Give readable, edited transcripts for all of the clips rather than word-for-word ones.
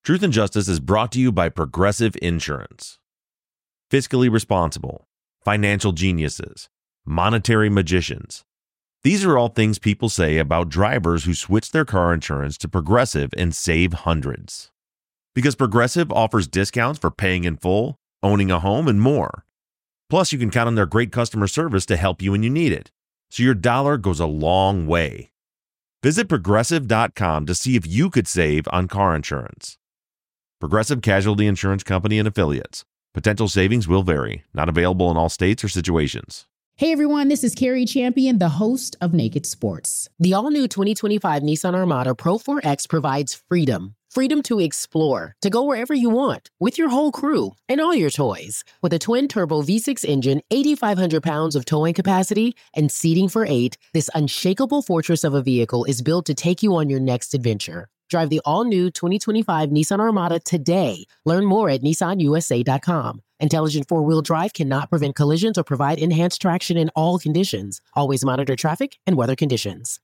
Truth and Justice is brought to you by Progressive Insurance. Fiscally responsible, financial geniuses, monetary magicians. These are all things people say about drivers who switch their car insurance to Progressive and save hundreds. Because Progressive offers discounts for paying in full, owning a home, and more. Plus, you can count on their great customer service to help you when you need it. So your dollar goes a long way. Visit Progressive.com to see if you could save on car insurance. Progressive Casualty Insurance Company and Affiliates. Potential savings will vary. Not available in all states or situations. Hey everyone, this is Carrie Champion, the host of Naked Sports. The all-new 2025 Nissan Armada Pro 4X provides freedom. Freedom to explore, to go wherever you want, with your whole crew and all your toys. With a twin-turbo V6 engine, 8,500 pounds of towing capacity, and seating for 8, this unshakable fortress of a vehicle is built to take you on your next adventure. Drive the all-new 2025 Nissan Armada today. Learn more at nissanusa.com. Intelligent four-wheel drive cannot prevent collisions or provide enhanced traction in all conditions. Always monitor traffic and weather conditions.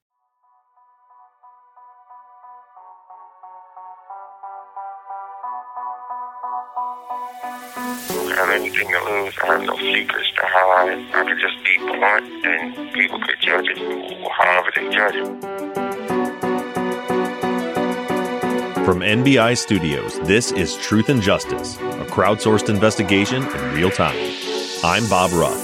I have anything to lose. I have no secrets to hide. I could just be blunt and people could judge it however they judge it. From NBI Studios, this is Truth and Justice, a crowdsourced investigation in real time. I'm Bob Ruff.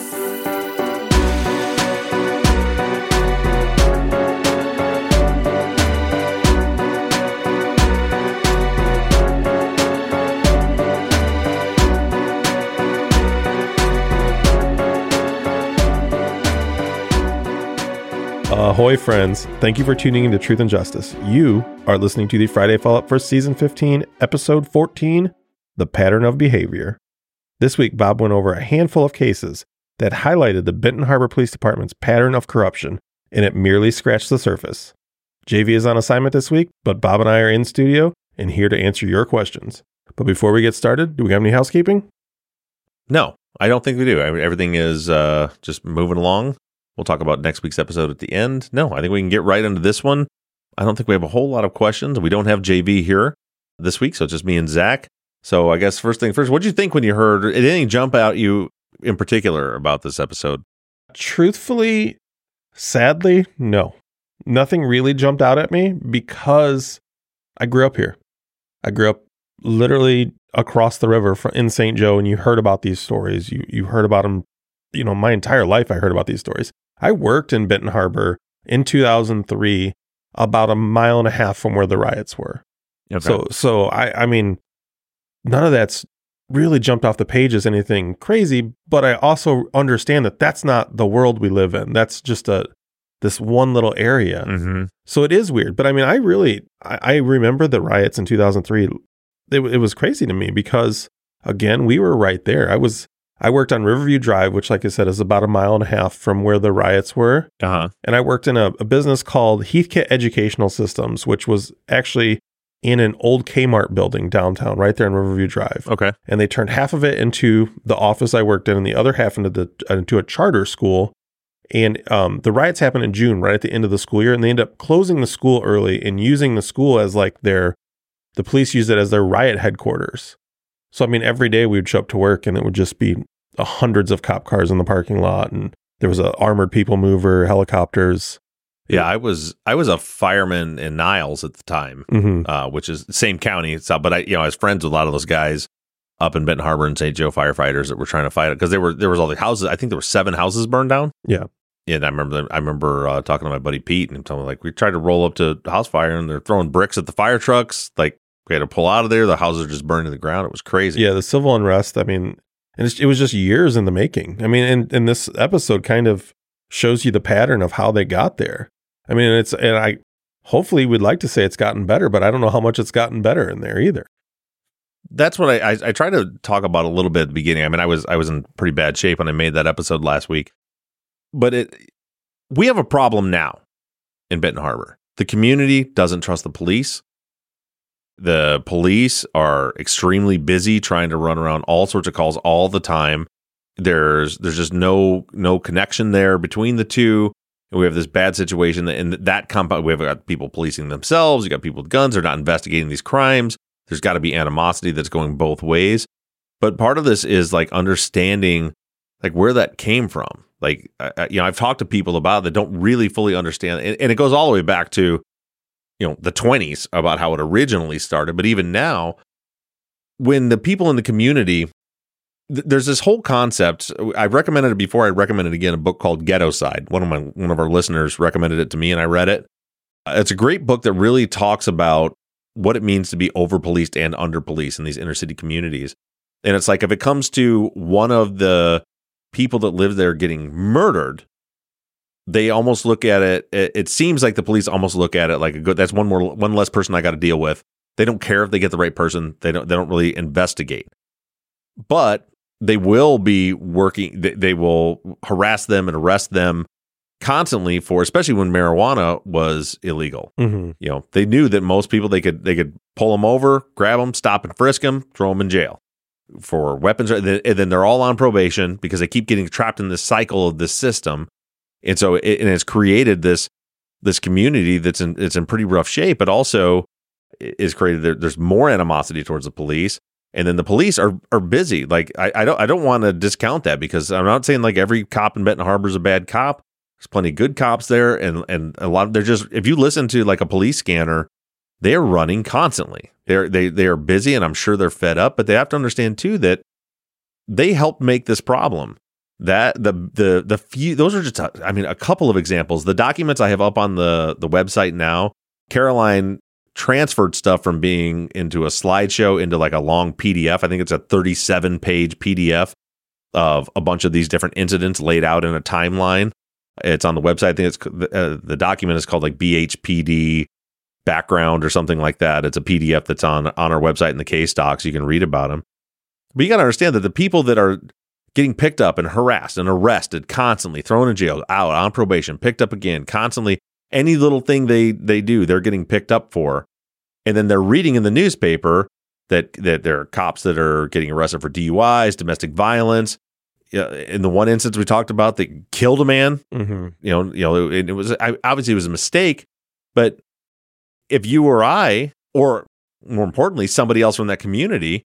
Ahoy, friends. Thank you for tuning into Truth and Justice. You are listening to the Friday follow-up for Season 15, Episode 14, The Pattern of Behavior. This week, Bob went over a handful of cases that highlighted the Benton Harbor Police Department's pattern of corruption, and it merely scratched the surface. JV is on assignment this week, but Bob and I are in studio and here to answer your questions. But before we get started, do we have any housekeeping? No, I don't think we do. Everything is just moving along. We'll talk about next week's episode at the end. No, I think we can get right into this one. I don't think we have a whole lot of questions. We don't have JV here this week, so it's just me and Zach. So I guess first thing first, what did you think when you heard, did anything jump out you in particular about this episode? Truthfully, sadly, no. Nothing really jumped out at me because I grew up here. I grew up literally across the river in St. Joe, and you heard about these stories. You heard about them, my entire life I heard about these stories. I worked in Benton Harbor in 2003, about a mile and a half from where the riots were. Okay. So I mean, none of that's really jumped off the page as anything crazy, but I also understand that that's not the world we live in. That's just this one little area. Mm-hmm. So it is weird. But I mean, I remember the riots in 2003. It was crazy to me because, again, we were right there. I worked on Riverview Drive, which, like I said, is about a mile and a half from where the riots were. Uh-huh. And I worked in a business called Heathkit Educational Systems, which was actually in an old Kmart building downtown, right there on Riverview Drive. Okay. And they turned half of it into the office I worked in and the other half into a charter school. And the riots happened in June, right at the end of the school year. And they ended up closing the school early and using the school as like the police used it as their riot headquarters. So, I mean, every day we would show up to work and it would just be hundreds of cop cars in the parking lot. And there was an armored people mover, helicopters. Yeah, I was a fireman in Niles at the time, mm-hmm. Which is the same county. But I was friends with a lot of those guys up in Benton Harbor and St. Joe firefighters that were trying to fight it because there was all the houses. I think there were 7 houses burned down. Yeah. Yeah, and I remember talking to my buddy Pete and him telling me, like, we tried to roll up to a house fire and they're throwing bricks at the fire trucks. Like, we had to pull out of there. The houses are just burned to the ground. It was crazy. Yeah, the civil unrest, I mean, and it was just years in the making. I mean, and this episode kind of shows you the pattern of how they got there. I mean, hopefully we'd like to say it's gotten better, but I don't know how much it's gotten better in there either. That's what I tried to talk about a little bit at the beginning. I mean, I was in pretty bad shape when I made that episode last week. But we have a problem now in Benton Harbor. The community doesn't trust the police. The police are extremely busy trying to run around all sorts of calls all the time. There's just no connection there between the two. And we have this bad situation in that compound. We have got people policing themselves. You got people with guns. They're not investigating these crimes. There's got to be animosity that's going both ways. But part of this is like understanding like where that came from. Like, I've talked to people about it that don't really fully understand. And it goes all the way back to, the 20s about how it originally started. But even now, when the people in the community, there's this whole concept. I've recommended it before. I recommended again a book called Ghetto Side. One of our listeners recommended it to me and I read it. It's a great book that really talks about what it means to be over-policed and under-policed in these inner city communities. And it's like if it comes to one of the people that live there getting murdered, they almost look at it. It seems like the police almost look at it like that's one less person I got to deal with. They don't care if they get the right person. They don't really investigate. But they will be working. They will harass them and arrest them constantly for, especially when marijuana was illegal. Mm-hmm. They knew that most people they could pull them over, grab them, stop and frisk them, throw them in jail for weapons, and then they're all on probation because they keep getting trapped in this cycle of this system. And so it's created this community it's in pretty rough shape, but also is created there's more animosity towards the police. And then the police are busy. Like I don't want to discount that, because I'm not saying like every cop in Benton Harbor is a bad cop. There's plenty of good cops there, and a lot of, they're just, if you listen to like a police scanner, they're running constantly. They are busy, and I'm sure they're fed up, but they have to understand too that they helped make this problem. That the few, those are just a couple of examples. The documents I have up on the website now, Caroline transferred stuff from being into a slideshow into like a long PDF. I think it's a 37-page PDF of a bunch of these different incidents laid out in a timeline. It's on the website. I think it's the document is called like BHPD background or something like that. It's a PDF that's on our website in the case docs. You can read about them. But you got to understand that the people that are getting picked up and harassed and arrested constantly, thrown in jail, out on probation, picked up again, constantly, any little thing they do, they're getting picked up for. And then they're reading in the newspaper that there are cops that are getting arrested for DUIs, domestic violence. In the one instance we talked about that killed a man, it was obviously it was a mistake. But if you or I, or more importantly, somebody else from that community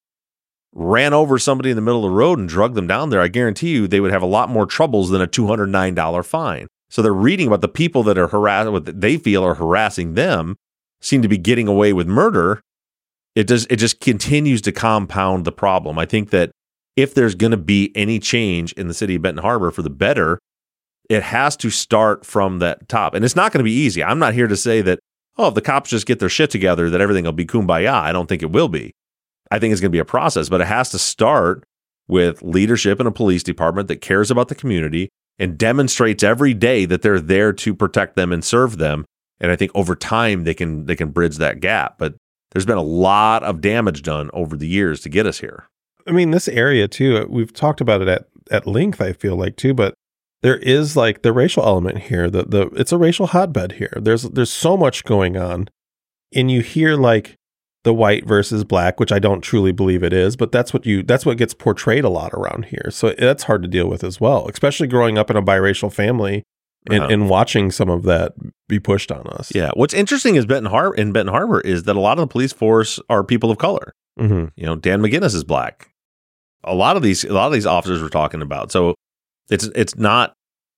ran over somebody in the middle of the road and drugged them down there, I guarantee you they would have a lot more troubles than a $209 fine. So they're reading about the people that are what they feel are harassing them, seem to be getting away with murder. It just continues to compound the problem. I think that if there's going to be any change in the city of Benton Harbor for the better, it has to start from that top. And it's not going to be easy. I'm not here to say that, if the cops just get their shit together, that everything will be kumbaya. I don't think it will be. I think it's going to be a process, but it has to start with leadership in a police department that cares about the community and demonstrates every day that they're there to protect them and serve them. And I think over time they can bridge that gap. But there's been a lot of damage done over the years to get us here. I mean, this area too, we've talked about it at length, I feel like too, but there is like the racial element here. It's a racial hotbed here. There's so much going on, and you hear like the white versus black, which I don't truly believe it is, but that's what gets portrayed a lot around here. So that's hard to deal with as well, especially growing up in a biracial family and watching some of that be pushed on us. Yeah. What's interesting is Benton Harbor is that a lot of the police force are people of color. Mm-hmm. Dan McGinnis is black. A lot of these officers we're talking about. So it's not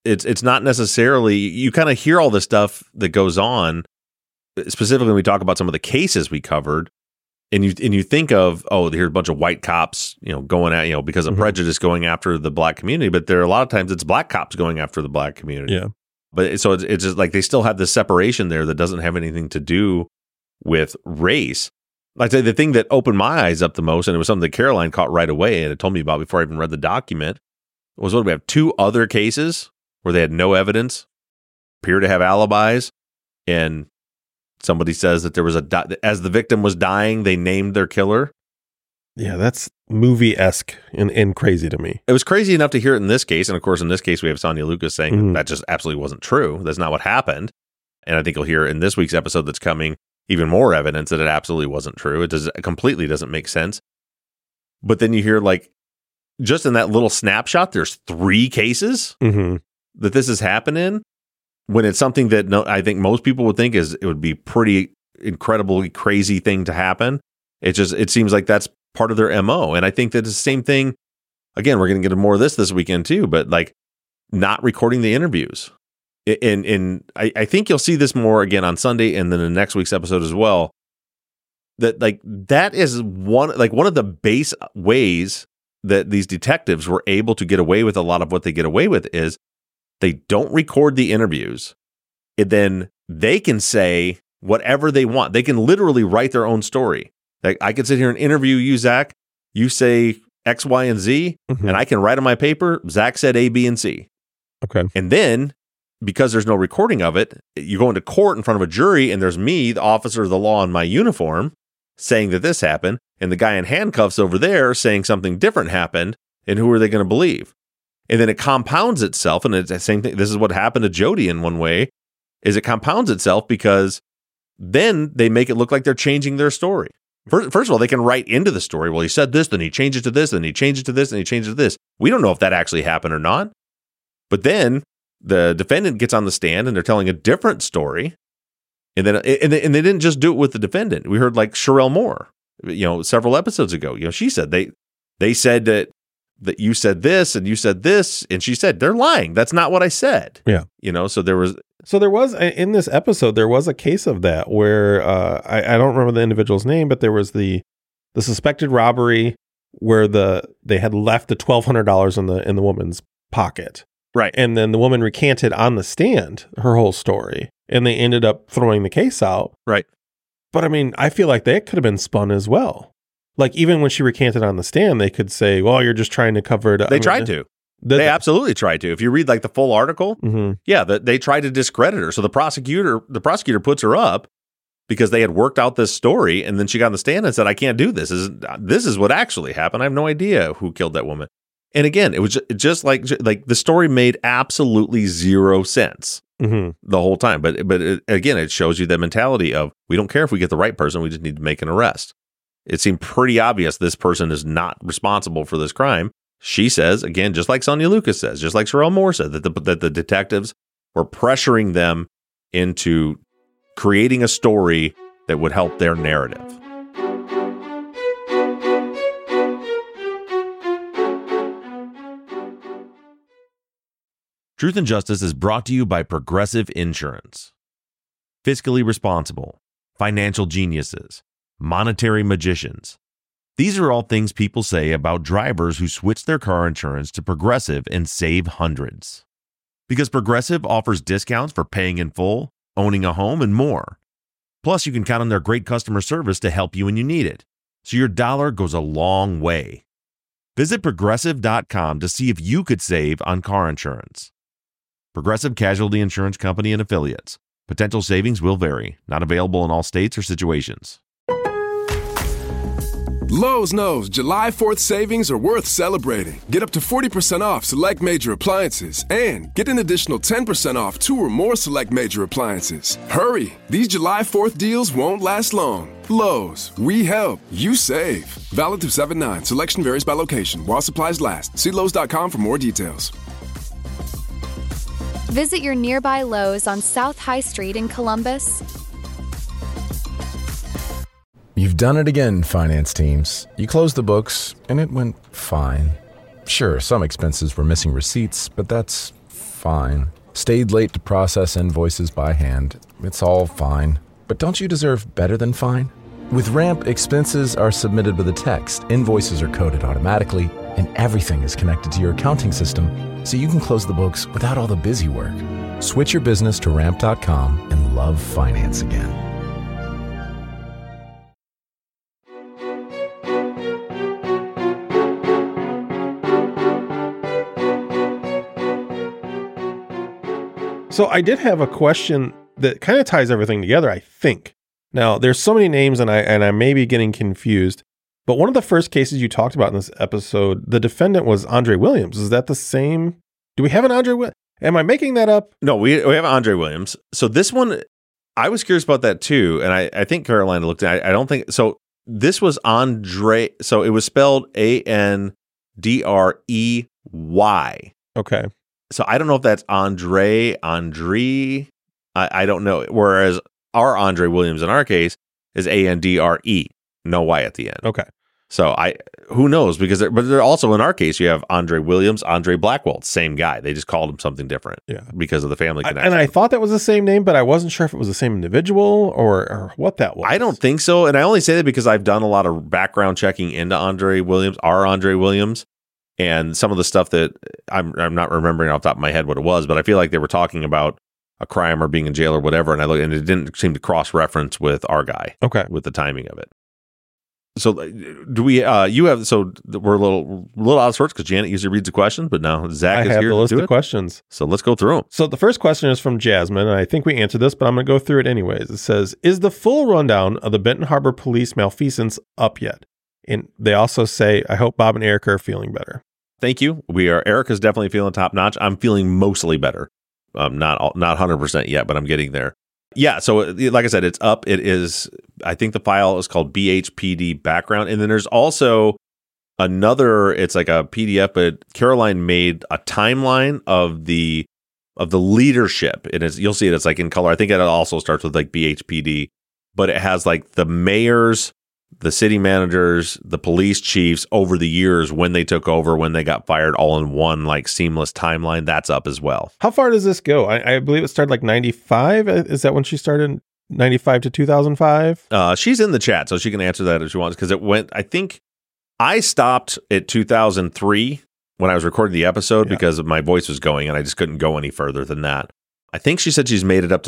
necessarily, you kind of hear all this stuff that goes on, specifically when we talk about some of the cases we covered, and you think of, here's a bunch of white cops, going at, because of prejudice going after the black community, but there are a lot of times it's black cops going after the black community. Yeah. But so it's just like they still have this separation there that doesn't have anything to do with race. I'd say the thing that opened my eyes up the most, and it was something that Caroline caught right away and had told me about before I even read the document, was we have 2 other cases where they had no evidence, appear to have alibis, and somebody says that there was as the victim was dying, they named their killer. Yeah, that's movie-esque and crazy to me. It was crazy enough to hear it in this case, and of course in this case we have Sonia Lucas saying that just absolutely wasn't true. That's not what happened. And I think you'll hear in this week's episode that's coming even more evidence that it absolutely wasn't true. It completely doesn't make sense. But then you hear like, just in that little snapshot, there's 3 cases that this has happened in, when it's something that I think most people would think it would be pretty incredibly crazy thing to happen. It seems like that's part of their MO. And I think that it's the same thing. Again, we're going to get more of this weekend too, but like not recording the interviews. And I think you'll see this more again on Sunday and then the next week's episode as well. That is one of the base ways that these detectives were able to get away with a lot of what they get away with is they don't record the interviews. And then they can say whatever they want. They can literally write their own story. Like I could sit here and interview you, Zach. You say X, Y, and Z, and I can write on my paper, Zach said A, B, and C. Okay. And then, because there's no recording of it, you go into court in front of a jury, and there's me, the officer of the law in my uniform, saying that this happened, and the guy in handcuffs over there saying something different happened, and who are they going to believe? And then it compounds itself, and it's the same thing. This is what happened to Jody in one way, is it compounds itself because then they make it look like they're changing their story. First of all, they can write into the story, well, he said this, then he changed it to this, then he changed it to this, and he changed it to this. We don't know if that actually happened or not. But then the defendant gets on the stand and they're telling a different story. And then and they didn't just do it with the defendant. We heard like Sherelle Moore, several episodes ago. She said they said that you said this and you said this, and she said they're lying. That's not what I said. Yeah. So there was in this episode there was a case of that where I don't remember the individual's name, but there was the suspected robbery where they had left the $1,200 in the woman's pocket. Right. And then the woman recanted on the stand her whole story, and they ended up throwing the case out. Right. But I mean, I feel like that could have been spun as well. Like even when she recanted on the stand, they could say, well, you're just trying to cover it up. They tried to. They absolutely tried to. If you read like the full article, they tried to discredit her. So the prosecutor puts her up because they had worked out this story, and then she got on the stand and said, I can't do this. This is what actually happened. I have no idea who killed that woman. And again, it was just like the story made absolutely zero sense the whole time. But again, it shows you the mentality of we don't care if we get the right person. We just need to make an arrest. It seemed pretty obvious this person is not responsible for this crime. She says, again, just like Sonia Lucas says, just like Sherelle Moore said, that the detectives were pressuring them into creating a story that would help their narrative. Truth and Justice is brought to you by Progressive Insurance. Fiscally responsible, financial geniuses, monetary magicians. These are all things people say about drivers who switch their car insurance to Progressive and save hundreds. Because Progressive offers discounts for paying in full, owning a home, and more. Plus, you can count on their great customer service to help you when you need it. So your dollar goes a long way. Visit Progressive.com to see if you could save on car insurance. Progressive Casualty Insurance Company and Affiliates. Potential savings will vary. Not available in all states or situations. Lowe's knows July 4th savings are worth celebrating. Get up to 40% off select major appliances and get an additional 10% off 2 or more select major appliances. Hurry! These July 4th deals won't last long. Lowe's, we help, you save. Valid through 7/9. Selection varies by location. While supplies last. See Lowe's.com for more details. Visit your nearby Lowe's on South High Street in Columbus. You've done it again, finance teams. You closed the books, and it went fine. Sure, some expenses were missing receipts, but that's fine. Stayed late to process invoices by hand. It's all fine. But don't you deserve better than fine? With Ramp, expenses are submitted with a text, invoices are coded automatically, and everything is connected to your accounting system, so you can close the books without all the busy work. Switch your business to Ramp.com and love finance again. So I did have a question that kind of ties everything together, I think. Now, there's so many names, and I may be getting confused, but one of the first cases you talked about in this episode, the defendant was Andre Williams. Is that the same? Do we have an Andre Williams? Am I making that up? No, we have Andre Williams. So this one, I was curious about that too, and I think Carolina looked at it. I don't think, so this was Andre, so it was spelled Andrey. Okay. So I don't know if that's Andre. I don't know. Whereas our Andre Williams in our case is Andre. no Y at the end. Okay. So who knows? But they're also, in our case, you have Andre Williams, Andre Blackwell, same guy. They just called him something different because of the family connection. And I thought that was the same name, but I wasn't sure if it was the same individual or what that was. I don't think so. And I only say that because I've done a lot of background checking into Andre Williams, and some of the stuff that I'm not remembering off the top of my head what it was, but I feel like they were talking about a crime or being in jail or whatever, and it didn't seem to cross-reference with our guy. Okay. With the timing of it. So do we? You have, so we're a little out of sorts because Janet usually reads the questions, but now Zach is here. I have the list of questions. So let's go through them. So the first question is from Jasmine, and I think we answered this, but I'm going to go through it anyways. It says, "Is the full rundown of the Benton Harbor police malfeasance up yet?" And they also say, "I hope Bob and Erica are feeling better." Thank you. Erica's definitely feeling top notch. I'm feeling mostly better. Not 100% yet, but I'm getting there. Yeah, so like I said, it's up. It is, I think the file is called BHPD background. And then there's also another, it's like a PDF, but Caroline made a timeline of the leadership. And you'll see it, it's like in color. I think it also starts with like BHPD, but it has like the mayors, the city managers, the police chiefs over the years when they took over, when they got fired, all in one like seamless timeline. That's up as well. How far does this go? I believe it started like 95. Is that when she started? 95 to 2005? She's in the chat, so she can answer that if she wants, because it went, I think I stopped at 2003 when I was recording the episode because my voice was going and I just couldn't go any further than that. I think she said she's made it up to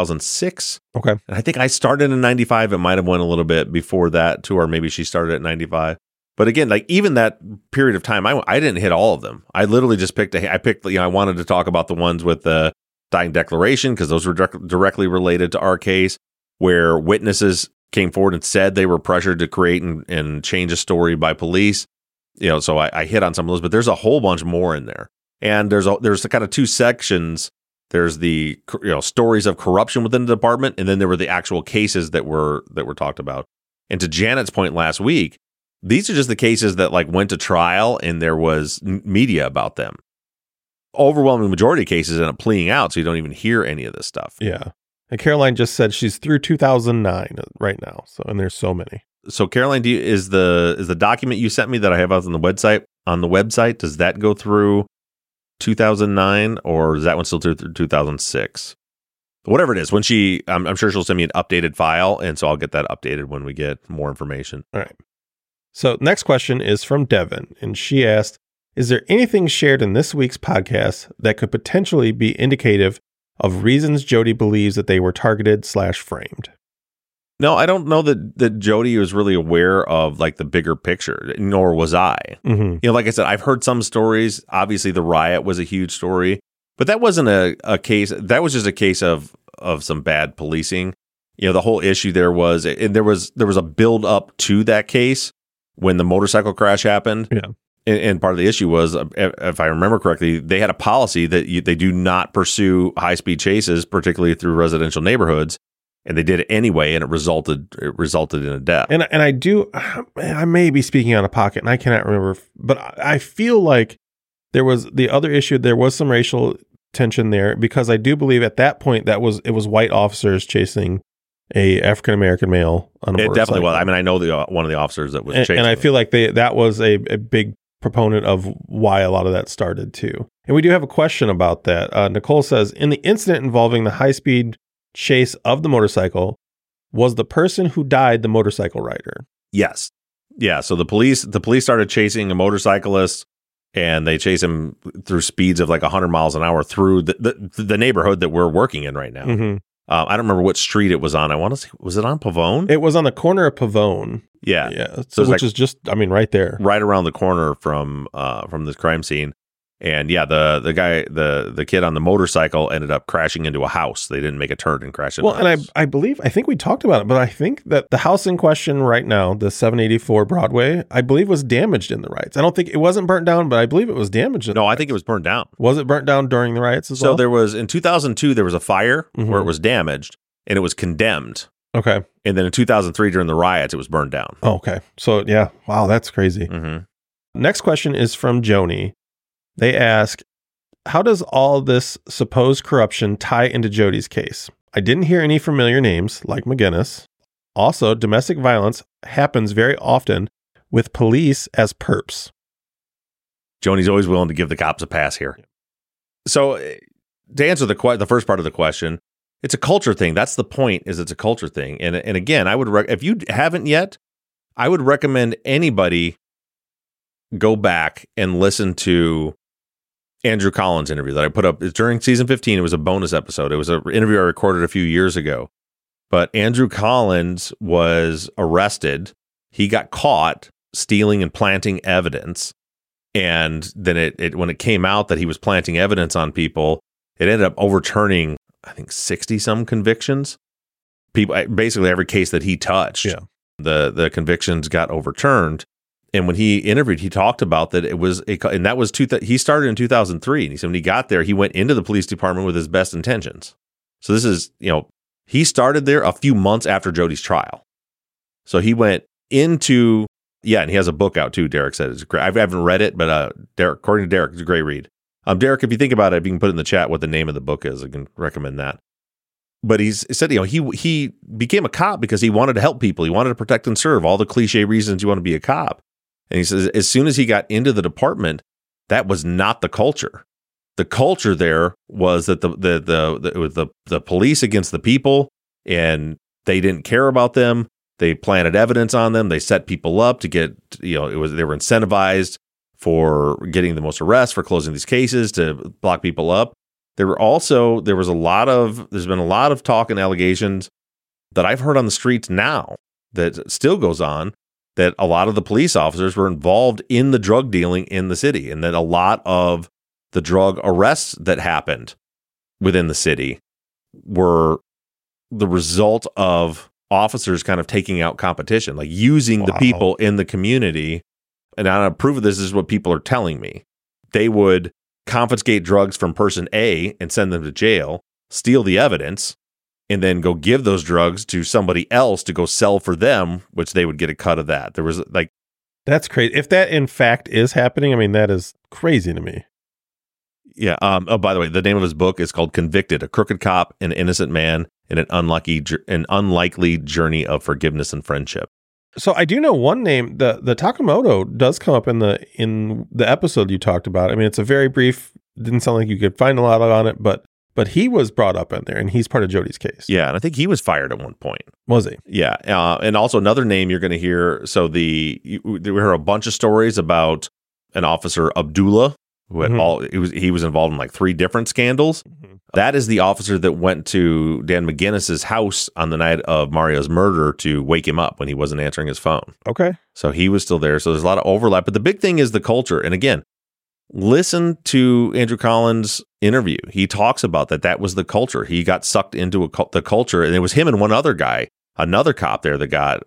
2006. Okay. And I think I started in 95. It might have went a little bit before that too, or maybe she started at 95. But again, like even that period of time, I didn't hit all of them. I literally just picked, I wanted to talk about the ones with the dying declaration because those were directly related to our case, where witnesses came forward and said they were pressured to create and change a story by police. So I hit on some of those, but there's a whole bunch more in there. And there's the kind of two sections. There's the stories of corruption within the department, and then there were the actual cases that were talked about. And to Janet's point last week, these are just the cases that like went to trial and there was media about them. Overwhelming majority of cases end up pleading out, so you don't even hear any of this stuff. Yeah. And Caroline just said she's through 2009 right now. So, and there's so many. So Caroline, is the document you sent me that I have on the website, does that go through 2009, or is that one still through 2006? Whatever it is, when I'm sure she'll send me an updated file, and so I'll get that updated when we get more information. All right. So next question is from Devin, and she asked, "Is there anything shared in this week's podcast that could potentially be indicative of reasons Jodi believes that they were targeted/framed?" No, I don't know that Jodi was really aware of like the bigger picture, nor was I. Mm-hmm. Like I said, I've heard some stories. Obviously, the riot was a huge story, but that wasn't a case. That was just a case of some bad policing. The whole issue there was, and there was a build up to that case when the motorcycle crash happened. Yeah. And part of the issue was, if I remember correctly, they had a policy that they do not pursue high speed chases, particularly through residential neighborhoods. And they did it anyway, and it resulted in a death. And I may be speaking out of pocket, and I cannot remember, but I feel like there was the other issue. There was some racial tension there, because I do believe at that point it was white officers chasing a African American male on a motorcycle. It definitely was. I mean, I know one of the officers that was chasing. And I feel like that was a big proponent of why a lot of that started too. And we do have a question about that. Nicole says, "In the incident involving the high speed chase of the motorcycle, was the person who died the motorcycle rider?" Yes. Yeah. So the police started chasing a motorcyclist, and they chase him through speeds of like 100 miles an hour through the neighborhood that we're working in right now. Mm-hmm. I don't remember what street it was on. I want to say, was it on Pavone? It was on the corner of Pavone. Yeah. Yeah. So which is just, right there. Right around the corner from this crime scene. And yeah, the guy, the kid on the motorcycle ended up crashing into a house. They didn't make a turn and crash into a house. And I think we talked about it, but I think that the house in question right now, the 784 Broadway, I believe was damaged in the riots. I don't think it wasn't burnt down, but I believe it was damaged. No, I think it was burned down. Was it burnt down during the riots as well? So there was, in 2002, there was a fire where it was damaged and it was condemned. Okay. And then in 2003, during the riots, it was burned down. Oh, okay. So yeah. Wow, that's crazy. Mm-hmm. Next question is from Joni. They ask, "How does all this supposed corruption tie into Jodi's case? I didn't hear any familiar names like McGinnis. Also, domestic violence happens very often with police as perps. Joni's always willing to give the cops a pass here. So to answer the first part of the question, it's a culture thing. That's the point, is it's a culture thing. And again, I would if you haven't yet, I would recommend anybody go back and listen to Andrew Collins' interview that I put up. It's during season 15. It was a bonus episode. It was an interview I recorded a few years ago. But Andrew Collins was arrested. He got caught stealing and planting evidence. And then when it came out that he was planting evidence on people, it ended up overturning, I think, 60-some convictions. Basically every case that he touched, the convictions got overturned. And when he interviewed, he talked about that and that was he started in 2003. And he said when he got there, he went into the police department with his best intentions. So this is, he started there a few months after Jody's trial. So he went into, and he has a book out too. Derek said it's great. I haven't read it, but according to Derek, it's a great read. Derek, if you think about it, if you can put in the chat what the name of the book is, I can recommend that. But he said, he became a cop because he wanted to help people. He wanted to protect and serve, all the cliche reasons you want to be a cop. And he says, as soon as he got into the department, that was not the culture. The culture there was that it was the police against the people, and they didn't care about them. They planted evidence on them. They set people up to get, they were incentivized for getting the most arrests, for closing these cases, to block there's been a lot of talk and allegations that I've heard on the streets now that still goes on, that a lot of the police officers were involved in the drug dealing in the city, and that a lot of the drug arrests that happened within the city were the result of officers kind of taking out competition, like using the people in the community. And I prove of this is what people are telling me. They would confiscate drugs from person A and send them to jail, steal the evidence, and then go give those drugs to somebody else to go sell for them, which they would get a cut of that. There was that's crazy. If that in fact is happening, I mean, that is crazy to me. Yeah. By the way, the name of his book is called Convicted: A Crooked Cop, an Innocent Man, and an Unlikely Journey of Forgiveness and Friendship. So I do know one name. The Takamoto does come up in the episode you talked about. I mean, it's a very brief. Didn't sound like you could find a lot on it, but he was brought up in there, and he's part of Jody's case. Yeah, and I think he was fired at one point. Was he? Yeah, and also another name you're going to hear. So we heard a bunch of stories about an officer, Abdullah, who had he was involved in like 3 different scandals. Mm-hmm. That is the officer that went to Dan McGinnis's house on the night of Mario's murder to wake him up when he wasn't answering his phone. Okay. So he was still there. So there's a lot of overlap. But the big thing is the culture. And again, listen to Andrew Collins' interview. He talks about that was the culture. He got sucked into the culture. And it was him and one other guy, another cop there that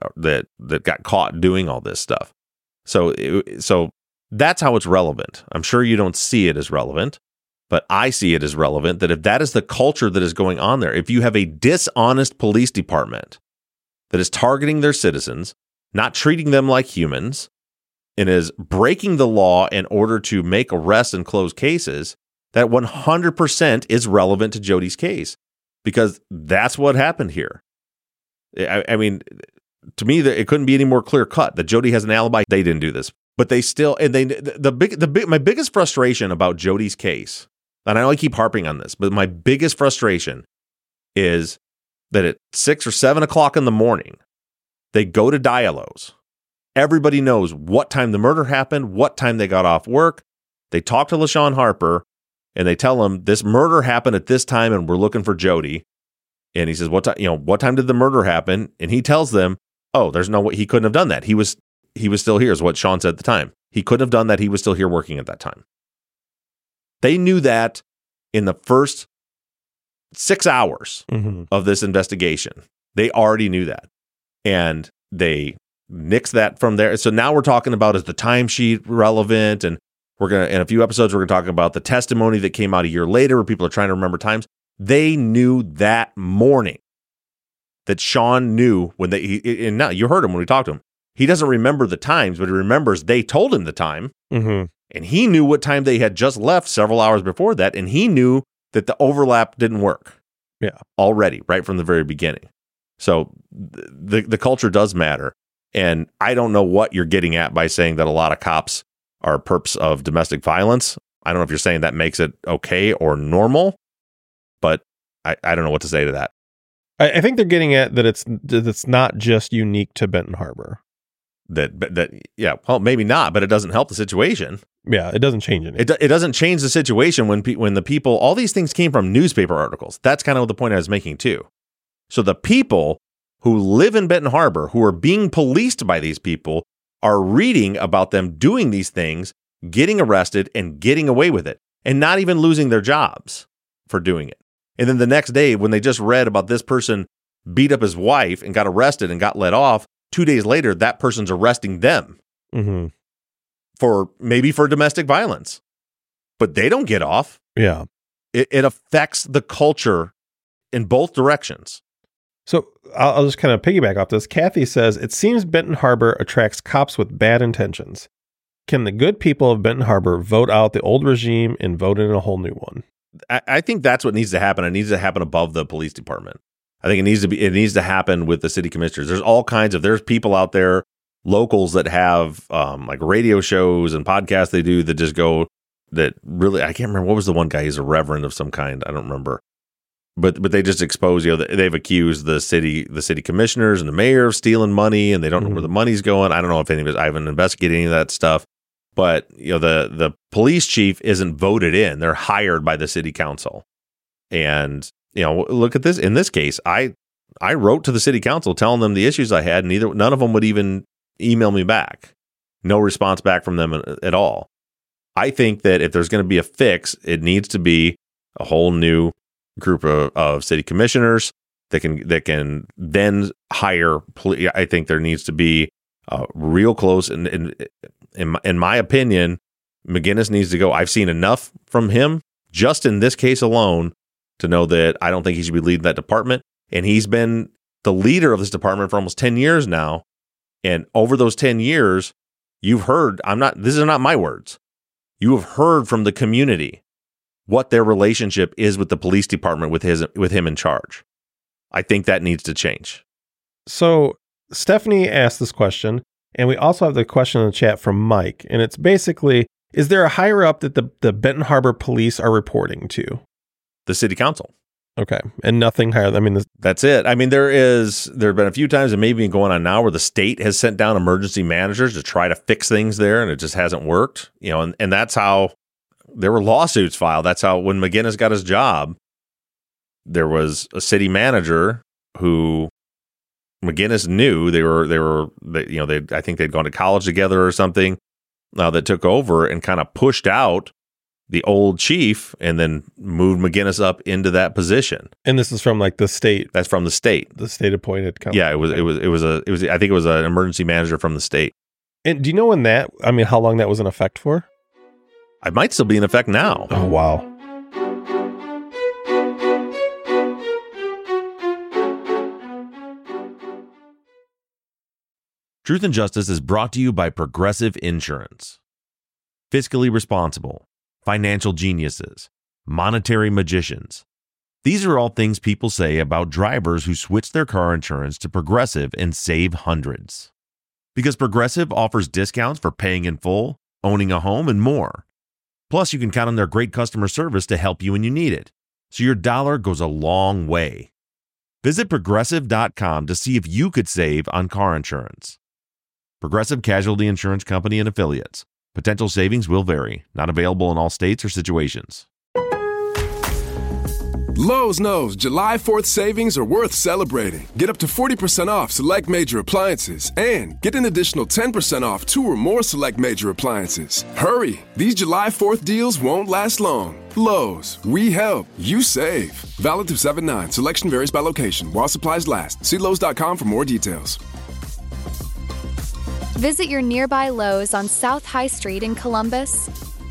got caught doing all this stuff. So that's how it's relevant. I'm sure you don't see it as relevant, but I see it as relevant that if that is the culture that is going on there, if you have a dishonest police department that is targeting their citizens, not treating them like humans, and is breaking the law in order to make arrests and close cases, that 100% is relevant to Jody's case, because that's what happened here. I mean, to me, it couldn't be any more clear cut that Jody has an alibi. They didn't do this. But they still, and my biggest frustration about Jody's case, and I know I keep harping on this, but my biggest frustration is that at 6 or 7 o'clock in the morning, they go to Dialos. Everybody knows what time the murder happened, what time they got off work. They talk to LaShawn Harper, and they tell him this murder happened at this time, and we're looking for Jody. And he says, "What time did the murder happen?" And he tells them, "Oh, there's no way he couldn't have done that. He was still here," is what Sean said at the time. He couldn't have done that. He was still here working at that time. They knew that in the first 6 hours of this investigation. They already knew that. And they nixed that from there. So now we're talking about, is the timesheet relevant? And in a few episodes, we're going to talk about the testimony that came out a year later where people are trying to remember times. They knew that morning that Sean knew when and now you heard him when we talked to him. He doesn't remember the times, but he remembers they told him the time. Mm-hmm. And he knew what time they had just left several hours before that. And he knew that the overlap didn't work. Yeah. Already, right from the very beginning. So the culture does matter. And I don't know what you're getting at by saying that a lot of cops are perps of domestic violence. I don't know if you're saying that makes it okay or normal, but I don't know what to say to that. I think they're getting at that it's not just unique to Benton Harbor. Yeah, well, maybe not, but it doesn't help the situation. Yeah, it doesn't change anything. It doesn't change the situation when the people, all these things came from newspaper articles. That's kind of the point I was making too. So the people who live in Benton Harbor, who are being policed by these people, are reading about them doing these things, getting arrested and getting away with it, and not even losing their jobs for doing it. And then the next day, when they just read about this person beat up his wife and got arrested and got let off, 2 days later, that person's arresting them for domestic violence. But they don't get off. Yeah. It affects the culture in both directions. So I'll just kind of piggyback off this. Kathy says, it seems Benton Harbor attracts cops with bad intentions. Can the good people of Benton Harbor vote out the old regime and vote in a whole new one? I think that's what needs to happen. It needs to happen above the police department. I think it needs to happen with the city commissioners. There's people out there, locals that have like radio shows and podcasts they do that just go, that really, I can't remember, what was the one guy? He's a reverend of some kind. I don't remember. But they just expose, they've accused the city commissioners and the mayor of stealing money, and they don't know where the money's going. I don't know if I haven't investigated any of that stuff. But the police chief isn't voted in; they're hired by the city council. And look at this. In this case, I wrote to the city council telling them the issues I had, and none of them would even email me back. No response back from them at all. I think that if there's going to be a fix, it needs to be a whole new group of city commissioners that can then hire. I think there needs to be real close. And in my opinion, McGinnis needs to go. I've seen enough from him just in this case alone to know that I don't think he should be leading that department. And he's been the leader of this department for almost 10 years now. And over those 10 years, you've heard, these are not my words. You have heard from the community what their relationship is with the police department with him in charge. I think that needs to change. So Stephanie asked this question, and we also have the question in the chat from Mike, and it's basically, is there a higher up that the Benton Harbor police are reporting to? The city council. Okay, and nothing higher. I mean, that's it. I mean, there have been a few times, and maybe going on now, where the state has sent down emergency managers to try to fix things there, and it just hasn't worked. And that's how there were lawsuits filed. That's how, when McGinnis got his job, there was a city manager who McGinnis knew I think they'd gone to college together or something. That took over and kind of pushed out the old chief and then moved McGinnis up into that position. And this is from like the state. That's from the state. The state appointed company. Yeah, it was I think it was an emergency manager from the state. And do you know how long that was in effect for? It might still be in effect now. Oh, wow. Truth and Justice is brought to you by Progressive Insurance. Fiscally responsible, financial geniuses, monetary magicians. These are all things people say about drivers who switch their car insurance to Progressive and save hundreds. Because Progressive offers discounts for paying in full, owning a home, and more. Plus, you can count on their great customer service to help you when you need it. So your dollar goes a long way. Visit Progressive.com to see if you could save on car insurance. Progressive Casualty Insurance Company and Affiliates. Potential savings will vary. Not available in all states or situations. Lowe's knows July 4th savings are worth celebrating. Get up to 40% off select major appliances and get an additional 10% off 2 or more select major appliances. Hurry! These July 4th deals won't last long. Lowe's, we help, you save. Valid through 7/9. Selection varies by location while supplies last. See Lowe's.com for more details. Visit your nearby Lowe's on South High Street in Columbus.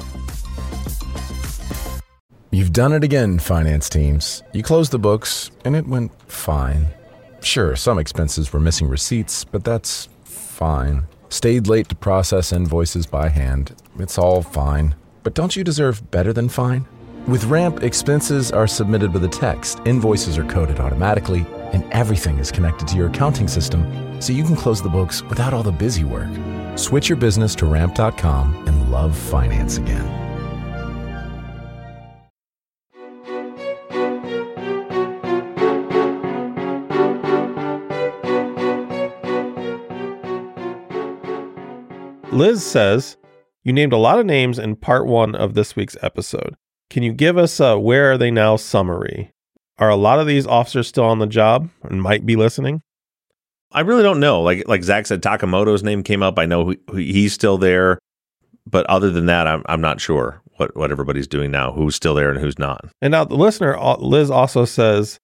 You've done it again, finance teams. You closed the books, and it went fine. Sure, some expenses were missing receipts, but that's fine. Stayed late to process invoices by hand. It's all fine. But don't you deserve better than fine? With Ramp, expenses are submitted with a text, invoices are coded automatically, and everything is connected to your accounting system so you can close the books without all the busy work. Switch your business to Ramp.com and love finance again. Liz says, you named a lot of names in part 1 of this week's episode. Can you give us a where are they now summary? Are a lot of these officers still on the job and might be listening? I really don't know. Like Zach said, Takamoto's name came up. I know he's still there. But other than that, I'm not sure what everybody's doing now, who's still there and who's not. And now the listener, Liz, also says,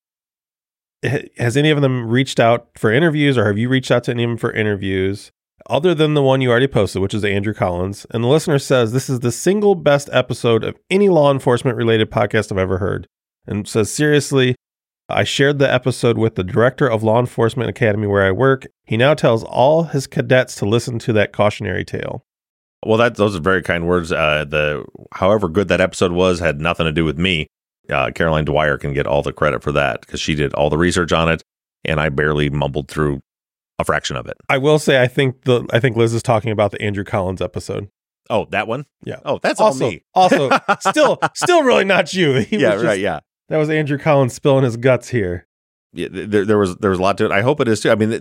has any of them reached out for interviews, or have you reached out to any of them for interviews other than the one you already posted, which is Andrew Collins? And the listener says, this is the single best episode of any law enforcement related podcast I've ever heard. And says, seriously, I shared the episode with the director of Law Enforcement Academy where I work. He now tells all his cadets to listen to that cautionary tale. Well, those are very kind words. However good that episode was had nothing to do with me. Caroline Dwyer can get all the credit for that because she did all the research on it, and I barely mumbled through a fraction of it. I will say, I think Liz is talking about the Andrew Collins episode. Oh, that one? Yeah. Oh, that's also all me. Also, still really not you. Yeah. That was Andrew Collins spilling his guts here. Yeah, there was a lot to it. I hope it is too. I mean,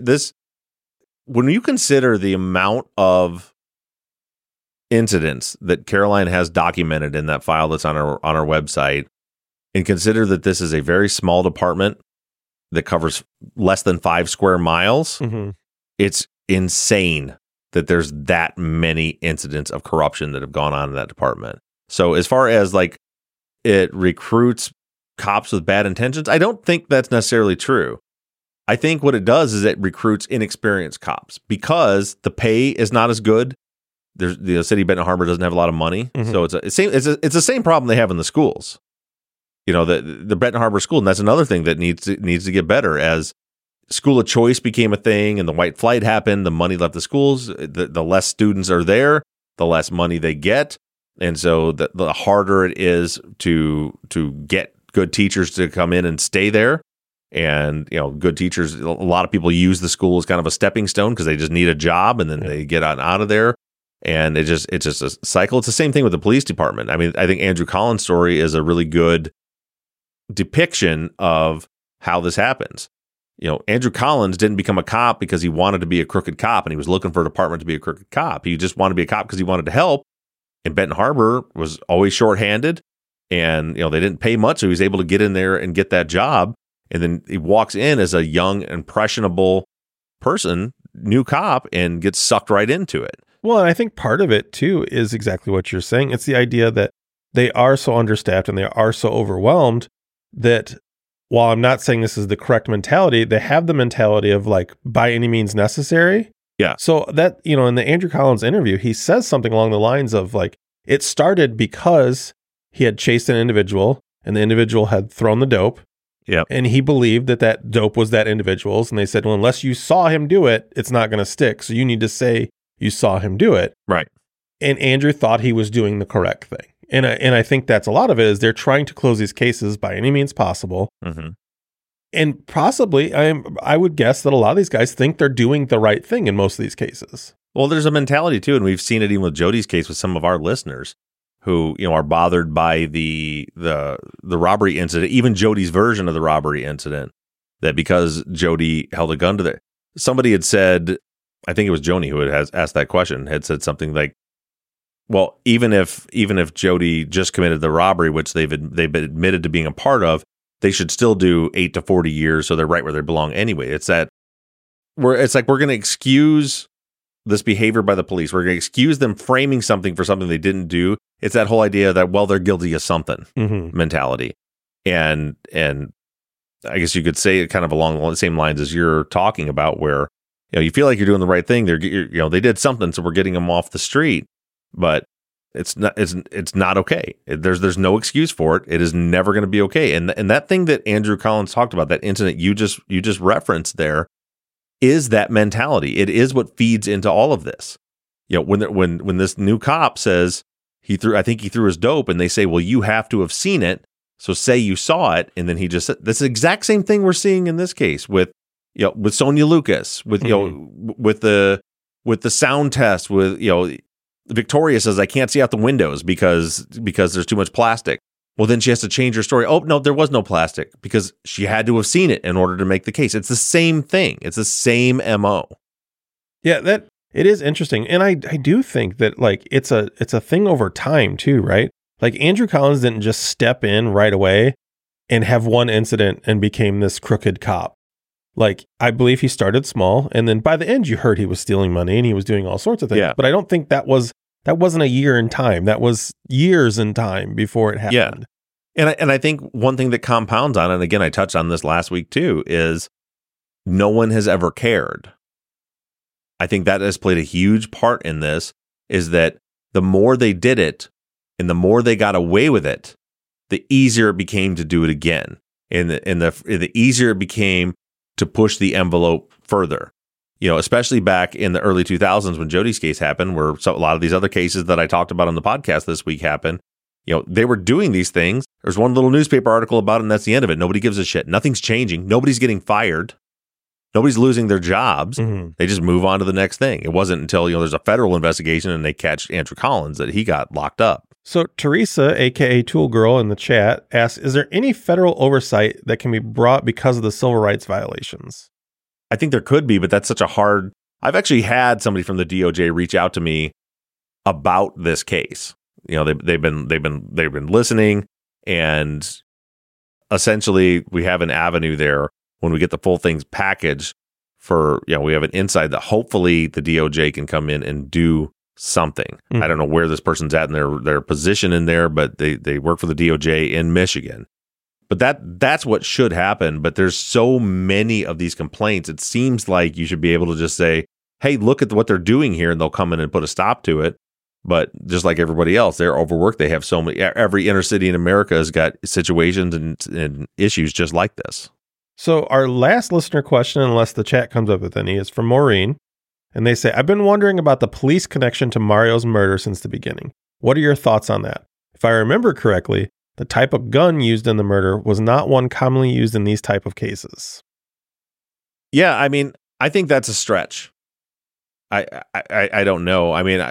when you consider the amount of incidents that Caroline has documented in that file that's on our website, and consider that this is a very small department that covers less than 5 square miles, It's insane that there's that many incidents of corruption that have gone on in that department. So as far as like it recruits cops with bad intentions, I don't think that's necessarily true. I think what it does is it recruits inexperienced cops because the pay is not as good. The city of Benton Harbor doesn't have a lot of money, so it's the same problem they have in the schools. You know, the Benton Harbor School, and that's another thing that needs to get better. As school of choice became a thing and the white flight happened, the money left the schools. The less students are there, the less money they get, and so the harder it is to get good teachers to come in and stay there. And, you know, good teachers, a lot of people use the school as kind of a stepping stone because they just need a job and then they get out of there. And it's just a cycle. It's the same thing with the police department. I mean, I think Andrew Collins' story is a really good depiction of how this happens. You know, Andrew Collins didn't become a cop because he wanted to be a crooked cop and he was looking for a department to be a crooked cop. He just wanted to be a cop because he wanted to help. And Benton Harbor was always shorthanded and, you know, they didn't pay much. So he was able to get in there and get that job. And then he walks in as a young, impressionable person, new cop, and gets sucked right into it. Well, and I think part of it, too, is exactly what you're saying. It's the idea that they are so understaffed and they are so overwhelmed that while I'm not saying this is the correct mentality, they have the mentality of like, by any means necessary. Yeah. So that, you know, in the Andrew Collins interview, he says something along the lines of like, it started because he had chased an individual and the individual had thrown the dope. Yeah. And he believed that dope was that individual's. And they said, well, unless you saw him do it, it's not going to stick. So you need to say you saw him do it. Right. And Andrew thought he was doing the correct thing. And I think that's a lot of it is they're trying to close these cases by any means possible. Mm-hmm. And possibly, I would guess that a lot of these guys think they're doing the right thing in most of these cases. Well, there's a mentality too, and we've seen it even with Jody's case with some of our listeners who, you know, are bothered by the robbery incident, even Jody's version of the robbery incident, that because Jody held a gun to somebody had said, I think it was Joni who had asked that question, had said something like, well, even if Jody just committed the robbery, which they've admitted to being a part of, they should still do 8 to 40 years, so they're right where they belong anyway. It's like we're going to excuse this behavior by the police. We're going to excuse them framing something for something they didn't do. It's that whole idea that, well, they're guilty of something mentality, and I guess you could say it kind of along the same lines as you're talking about, where, you know, you feel like you're doing the right thing. They did something, so we're getting them off the street. But it's not okay. There's no excuse for it. It is never going to be okay. And that thing that Andrew Collins talked about, that incident you just referenced there, is that mentality. It is what feeds into all of this. You know, when this new cop says I think he threw his dope, and they say, well, you have to have seen it So say you saw it, and then he just said, that's the exact same thing we're seeing in this case with Sonia Lucas, with with the sound test, with Victoria says I can't see out the windows because there's too much plastic. Well, then she has to change her story. Oh no, there was no plastic because she had to have seen it in order to make the case. It's the same thing. It's the same MO. Yeah, that it is interesting, and I do think that like it's a thing over time too, right? Like Andrew Collins didn't just step in right away and have one incident and became this crooked cop. Like, I believe he started small, and then by the end you heard he was stealing money and he was doing all sorts of things. Yeah. But I don't think that wasn't a year in time. That was years in time before it happened. Yeah. And I think one thing that compounds on it, and again I touched on this last week too, is no one has ever cared. I think that has played a huge part in this, is that the more they did it and the more they got away with it, the easier it became to do it again. And the easier it became to push the envelope further. Especially back in the early 2000s when Jody's case happened, where a lot of these other cases that I talked about on the podcast this week happened, they were doing these things. There's one little newspaper article about it, and that's the end of it. Nobody gives a shit. Nothing's changing. Nobody's getting fired. Nobody's losing their jobs. Mm-hmm. They just move on to the next thing. It wasn't until, there's a federal investigation and they catch Andrew Collins that he got locked up. So Teresa, aka Tool Girl in the chat, asks, is there any federal oversight that can be brought because of the civil rights violations? I think there could be, but that's such a hard... I've actually had somebody from the DOJ reach out to me about this case. They've been listening, and essentially we have an avenue there when we get the full things packaged for, we have an insight that hopefully the DOJ can come in and do something. I don't know where this person's at in their position in there, but they work for the DOJ in Michigan. But that's what should happen. But there's so many of these complaints. It seems like you should be able to just say, hey, look at what they're doing here, and they'll come in and put a stop to it. But just like everybody else, they're overworked. They have so many. Every inner city in America has got situations and issues just like this. So our last listener question, unless the chat comes up with any, is from Maureen. And they say, I've been wondering about the police connection to Mario's murder since the beginning. What are your thoughts on that? If I remember correctly, the type of gun used in the murder was not one commonly used in these type of cases. Yeah, I mean, I think that's a stretch. I don't know. I mean,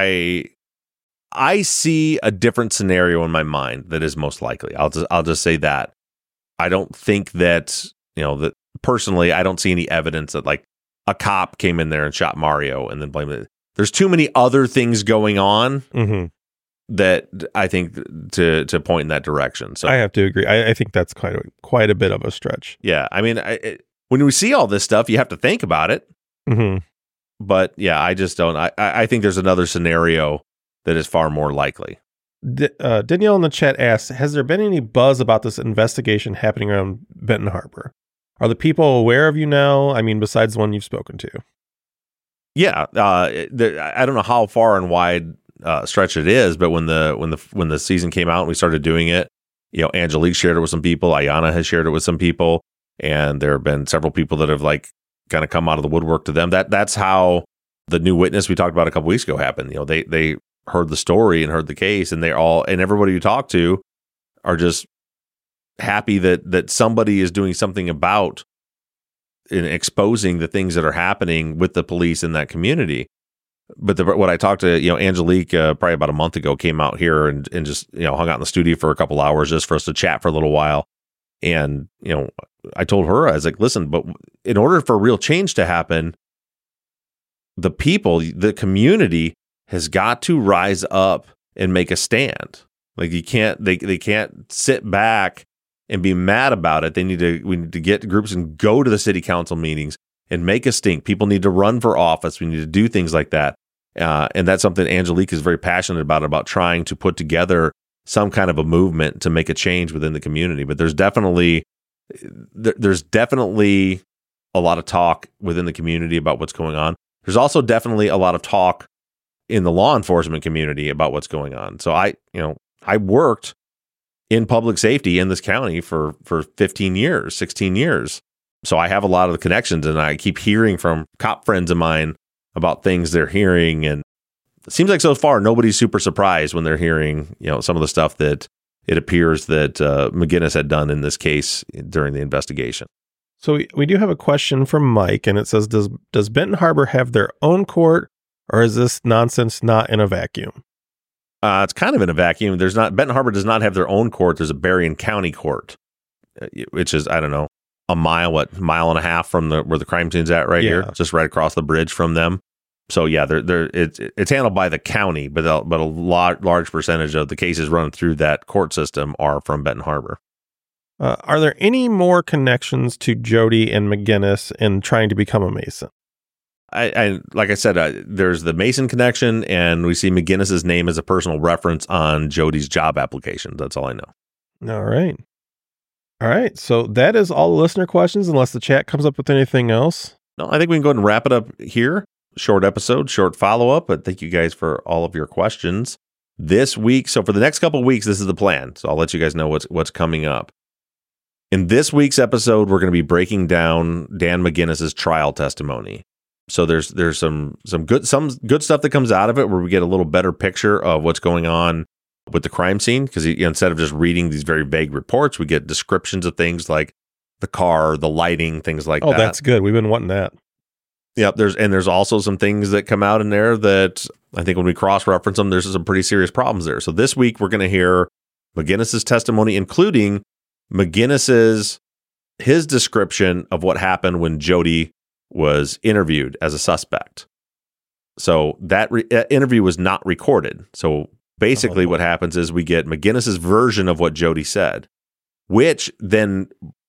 I see a different scenario in my mind that is most likely. I'll just say that. I don't think that, that personally, I don't see any evidence that like a cop came in there and shot Mario and then blamed it. There's too many other things going on that I think to point in that direction. So I have to agree. I think that's quite a bit of a stretch. Yeah. I mean, when we see all this stuff, you have to think about it. Mm-hmm. But yeah, I just don't. I think there's another scenario that is far more likely. Danielle in the chat asks, has there been any buzz about this investigation happening around Benton Harbor? Are the people aware of you now? I mean, besides the one you've spoken to? Yeah. I don't know how far and wide stretch it is, but when the season came out and we started doing it, Angelique shared it with some people. Ayanna has shared it with some people. And there have been several people that have like kind of come out of the woodwork to them. That's how the new witness we talked about a couple weeks ago happened. They heard the story and heard the case, and everybody you talk to are just happy that somebody is doing something about in exposing the things that are happening with the police in that community. But what I talked to, Angelique probably about a month ago came out here and just, hung out in the studio for a couple hours just for us to chat for a little while. And, I told her, I was like, listen, but in order for real change to happen, the people, the community has got to rise up and make a stand. Like they can't sit back and be mad about it. We need to get groups and go to the city council meetings and make a stink. People need to run for office. We need to do things like that. And that's something Angelique is very passionate about trying to put together some kind of a movement to make a change within the community. But there's definitely a lot of talk within the community about what's going on. There's also definitely a lot of talk in the law enforcement community about what's going on. So I worked in public safety in this county for 15 years, 16 years. So I have a lot of the connections, and I keep hearing from cop friends of mine about things they're hearing. And it seems like so far nobody's super surprised when they're hearing, some of the stuff that it appears that McGinnis had done in this case during the investigation. So we do have a question from Mike, and it says, does Benton Harbor have their own court, or is this nonsense not in a vacuum? It's kind of in a vacuum. Benton Harbor does not have their own court. There's a Berrien County court, which is, I don't know, a mile and a half from where the crime scene's at here, just right across the bridge from them. So yeah, it's handled by the county, but a large percentage of the cases running through that court system are from Benton Harbor. Are there any more connections to Jody and McGinnis in trying to become a Mason? I like I said, there's the Mason connection, and we see McGinnis's name as a personal reference on Jody's job application. That's all I know. All right. So that is all the listener questions, unless the chat comes up with anything else. No, I think we can go ahead and wrap it up here. Short episode, short follow-up, but thank you guys for all of your questions this week. So for the next couple of weeks, this is the plan. So I'll let you guys know what's coming up. In this week's episode, we're going to be breaking down Dan McGinnis's trial testimony. So there's some good stuff that comes out of it, where we get a little better picture of what's going on with the crime scene, because instead of just reading these very vague reports, we get descriptions of things like the car, the lighting, things like that. Oh, that's good. We've been wanting that. Yep, there's also some things that come out in there that I think when we cross-reference them, there's some pretty serious problems there. So this week, we're going to hear McGinnis's testimony, including McGinnis's his description of what happened when Jody was interviewed as a suspect. So that interview was not recorded. So basically what happens is we get McGinnis's version of what Jody said, which then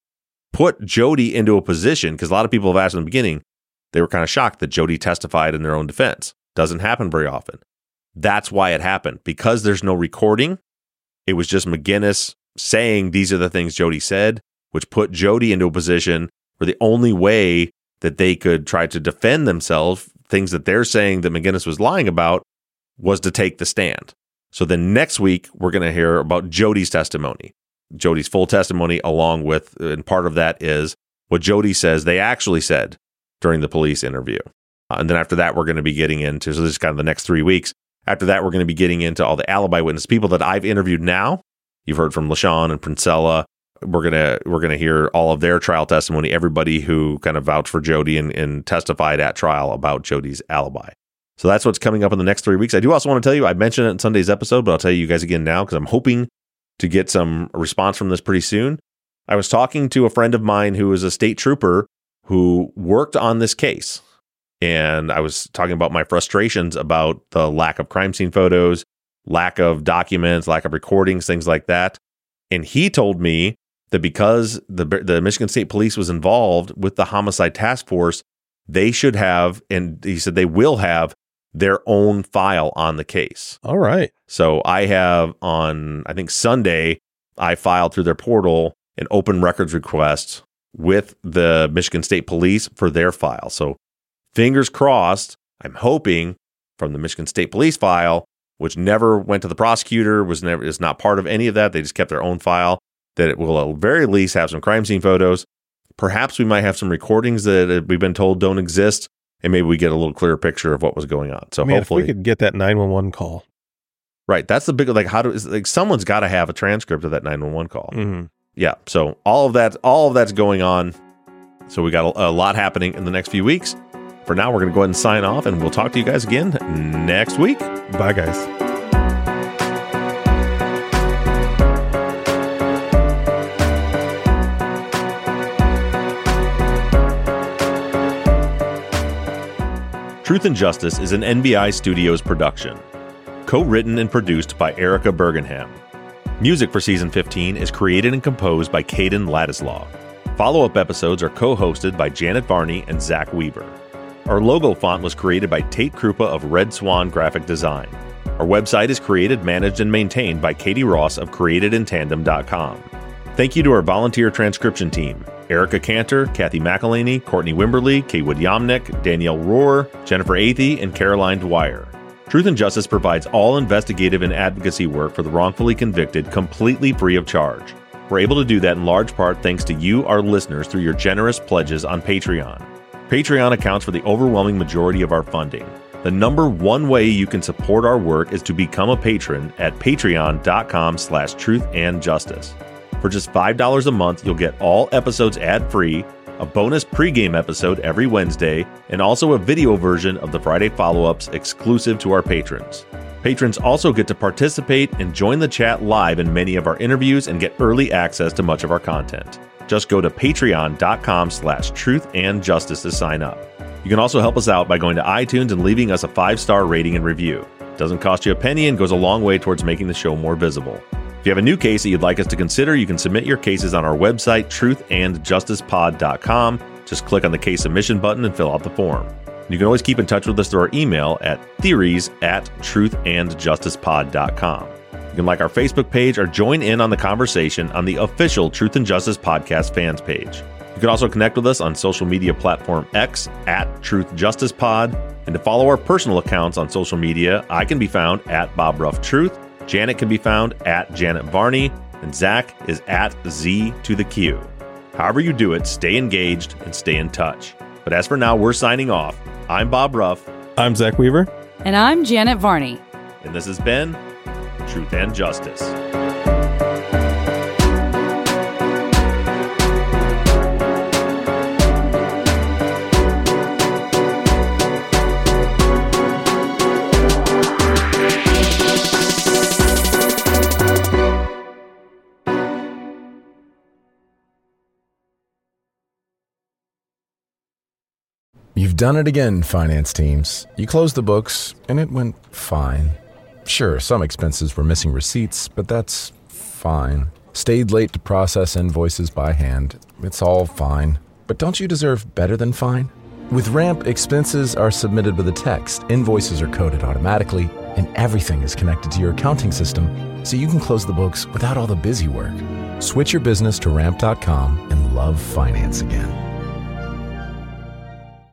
put Jody into a position, because a lot of people have asked in the beginning, they were kind of shocked that Jody testified in their own defense. Doesn't happen very often. That's why it happened. Because there's no recording, it was just McGinnis saying these are the things Jody said, which put Jody into a position where the only way that they could try to defend themselves, things that they're saying that McGinnis was lying about, was to take the stand. So then next week, we're going to hear about Jody's testimony. Jody's full testimony, along with, and part of that is what Jody says they actually said during the police interview. And then after that, we're going to be getting into, so this is kind of the next 3 weeks. After that, we're going to be getting into all the alibi witness people that I've interviewed now. You've heard from LaShawn and Princella. We're gonna hear all of their trial testimony, everybody who kind of vouched for Jody and testified at trial about Jody's alibi. So that's what's coming up in the next 3 weeks. I do also want to tell you, I mentioned it in Sunday's episode, but I'll tell you guys again now, because I'm hoping to get some response from this pretty soon. I was talking to a friend of mine who is a state trooper who worked on this case. And I was talking about my frustrations about the lack of crime scene photos, lack of documents, lack of recordings, things like that. And he told me that because the Michigan State Police was involved with the homicide task force, they should have, and he said they will have, their own file on the case. All right. So I have on, I think Sunday, I filed through their portal an open records request with the Michigan State Police for their file. So fingers crossed, I'm hoping from the Michigan State Police file, which never went to the prosecutor, is not part of any of that. They just kept their own file, that it will at the very least have some crime scene photos. Perhaps we might have some recordings that we've been told don't exist, and maybe we get a little clearer picture of what was going on. So hopefully if we could get that 911 call. Right. That's the big, someone's got to have a transcript of that 911 call. Mm-hmm. Yeah. So all of that's going on. So we got a lot happening in the next few weeks. For now, we're going to go ahead and sign off, and we'll talk to you guys again next week. Bye, guys. Truth and Justice is an NBI Studios production. Co-written and produced by Erica Bergenham. Music for Season 15 is created and composed by Caden Ladislaw. Follow-up episodes are co-hosted by Janet Varney and Zach Weaver. Our logo font was created by Tate Krupa of Red Swan Graphic Design. Our website is created, managed, and maintained by Katie Ross of CreatedInTandem.com. Thank you to our volunteer transcription team, Erica Cantor, Kathy McElhaney, Courtney Wimberly, Kaywood Yomnick, Danielle Rohr, Jennifer Athey, and Caroline Dwyer. Truth and Justice provides all investigative and advocacy work for the wrongfully convicted completely free of charge. We're able to do that in large part thanks to you, our listeners, through your generous pledges on Patreon. Patreon accounts for the overwhelming majority of our funding. The number one way you can support our work is to become a patron at patreon.com/truthandjustice. For just $5 a month, you'll get all episodes ad-free, a bonus pregame episode every Wednesday, and also a video version of the Friday follow-ups exclusive to our patrons. Patrons also get to participate and join the chat live in many of our interviews and get early access to much of our content. Just go to patreon.com/truthandjustice to sign up. You can also help us out by going to iTunes and leaving us a 5-star rating and review. It doesn't cost you a penny and goes a long way towards making the show more visible. If you have a new case that you'd like us to consider, you can submit your cases on our website, truthandjusticepod.com. Just click on the case submission button and fill out the form. You can always keep in touch with us through our email at theories@truthandjusticepod.com. You can like our Facebook page or join in on the conversation on the official Truth and Justice Podcast fans page. You can also connect with us on social media platform X @TruthJusticePod. And to follow our personal accounts on social media, I can be found at BobRuffTruth, Janet can be found at Janet Varney, and Zach is at Z2TheQ. However you do it, stay engaged and stay in touch. But as for now, we're signing off. I'm Bob Ruff. I'm Zach Weaver. And I'm Janet Varney. And this has been Truth and Justice. You've done it again, finance teams. You closed the books, and it went fine. Sure, some expenses were missing receipts, but that's fine. Stayed late to process invoices by hand. It's all fine. But don't you deserve better than fine? With Ramp, expenses are submitted with a text, invoices are coded automatically, and everything is connected to your accounting system, so you can close the books without all the busy work. Switch your business to Ramp.com and love finance again.